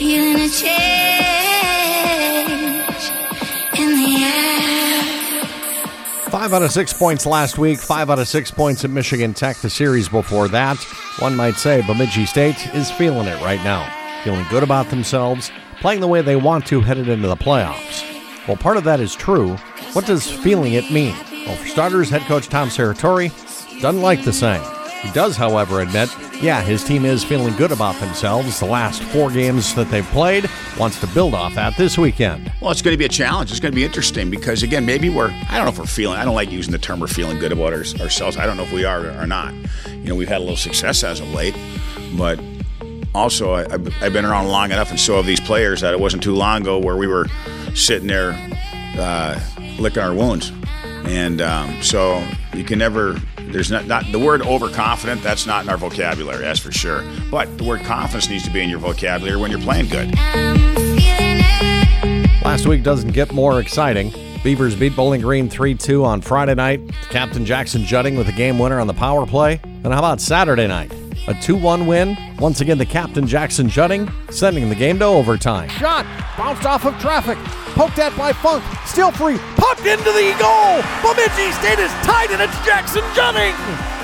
feeling a change in the air. 5 out of 6 points last week, 5 out of 6 points at Michigan Tech the series before that. One might say Bemidji State is feeling it right now, feeling good about themselves, playing the way they want to headed into the playoffs. Well, part of that is true. What does feeling it mean? Well, for starters, head coach Tom Serratori doesn't like the saying. He does, however, admit, his team is feeling good about themselves the last 4 games that they've played, wants to build off that this weekend. Well, it's going to be a challenge. It's going to be interesting because, again, maybe I don't know if we're feeling, I don't like using the term we're feeling good about ourselves. I don't know if we are or not. We've had a little success as of late, but also I've been around long enough, and so have these players, that it wasn't too long ago where we were sitting there licking our wounds. And so you can never, there's not the word overconfident, that's not in our vocabulary, that's for sure. But the word confidence needs to be in your vocabulary when you're playing good. Last week doesn't get more exciting. Beavers beat Bowling Green 3-2 on Friday night. Captain Jackson Judding with a game winner on the power play. And how about Saturday night? A 2-1 win. Once again, the Captain Jackson Judding sending the game to overtime. Shot, bounced off of traffic, poked at by Funk, still free, popped into the goal. Bemidji State is tied, and it's Jackson Judding.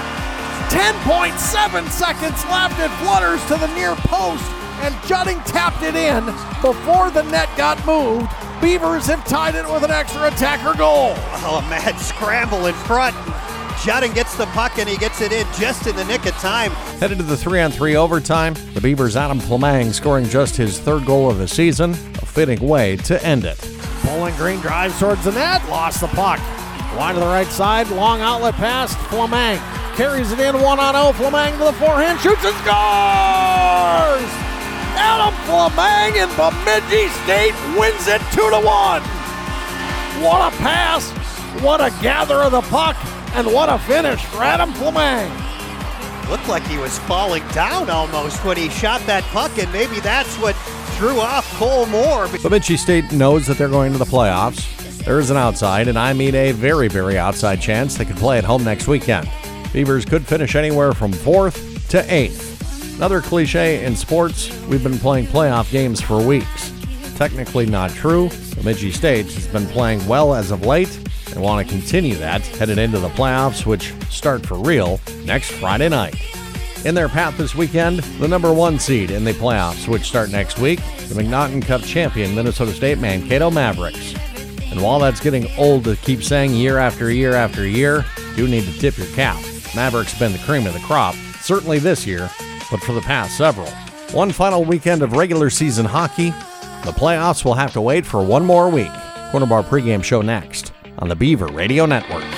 10.7 seconds left. It flutters to the near post, and Judding tapped it in before the net got moved. Beavers have tied it with an extra attacker goal. Oh, a mad scramble in front. Judding gets the puck, and he gets it in just in the nick of time. Headed to the 3-on-3 overtime, the Beavers' Adam Flamang scoring just his 3rd goal of the season, a fitting way to end it. Bowling Green drives towards the net, lost the puck. Wide to the right side, long outlet pass, Flamang carries it in 1-on-0, Flamang to the forehand, shoots and scores! Adam Flamang and Bemidji State wins it 2-1. What a pass, what a gather of the puck, and what a finish for Adam Flamang. Looked like he was falling down almost when he shot that puck, and maybe that's what threw off Cole Moore. Bemidji State knows that they're going to the playoffs. There is an outside, and I mean a very, very outside chance they could play at home next weekend. Beavers could finish anywhere from 4th to 8th. Another cliche in sports, we've been playing playoff games for weeks. Technically not true. Bemidji State has been playing well as of late and want to continue that headed into the playoffs, which start for real next Friday night. In their path this weekend, the number 1 seed in the playoffs, which start next week, the McNaughton Cup champion Minnesota State Mankato Mavericks. And while that's getting old to keep saying year after year after year, you need to tip your cap. Mavericks been the cream of the crop, certainly this year, but for the past several. One final weekend of regular season hockey. The playoffs will have to wait for one more week. Corner Bar pregame show next on the Beaver Radio Network.